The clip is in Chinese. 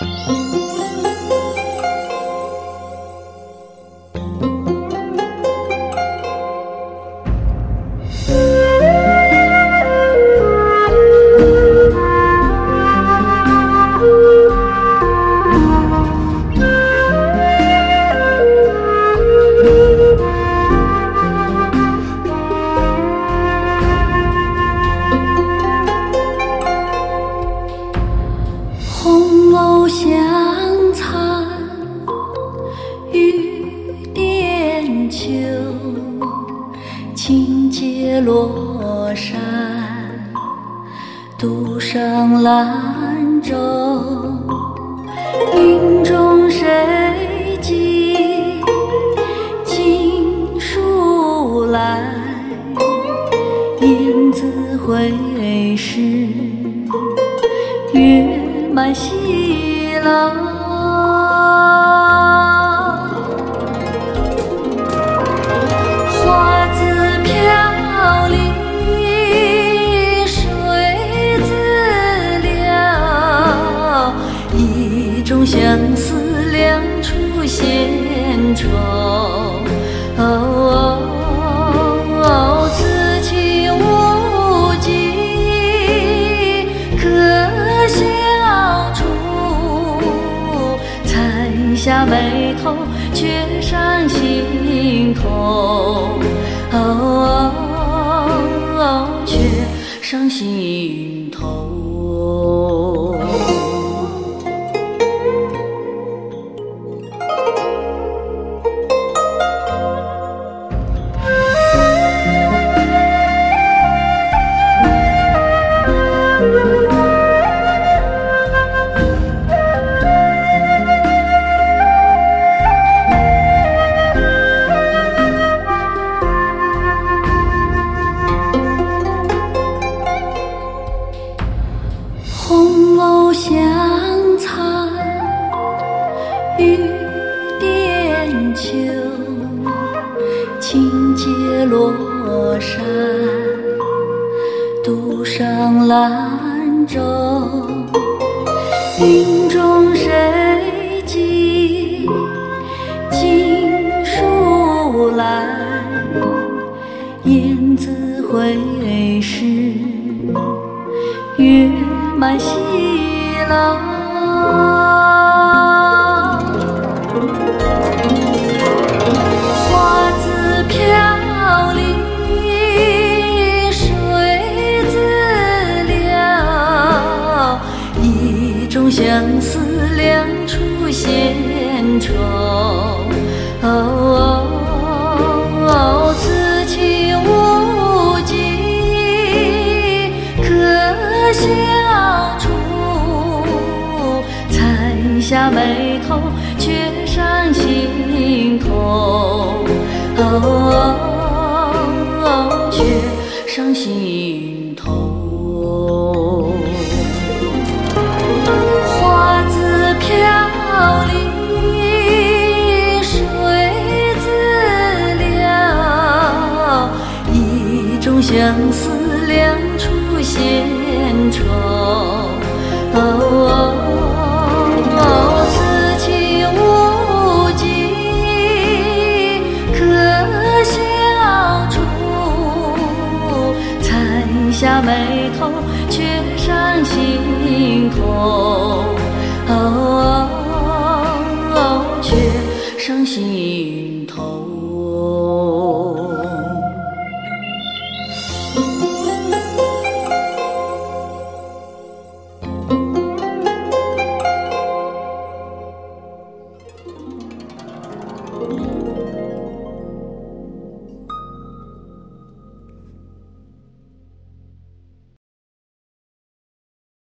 红楼香残玉簟秋，轻解罗衫，独上兰舟。云中谁寄锦书来？雁字回时，月满西楼。花自飘零，水自流，一种相思两处闲愁。此情无计可消除，才下眉头，却上心头。却上心头。红楼香残玉簟秋，轻解罗衫，独上兰舟。云中谁寄锦书来？雁字回时，月满西楼。花自飘零，水自流，一种相思两处闲愁。此情无计可消除，才下眉头，却上心头。却上心头。花自飘零，水自流，一种相思两处闲愁。此情无计可消除，才下眉头，却上心头。却上心头。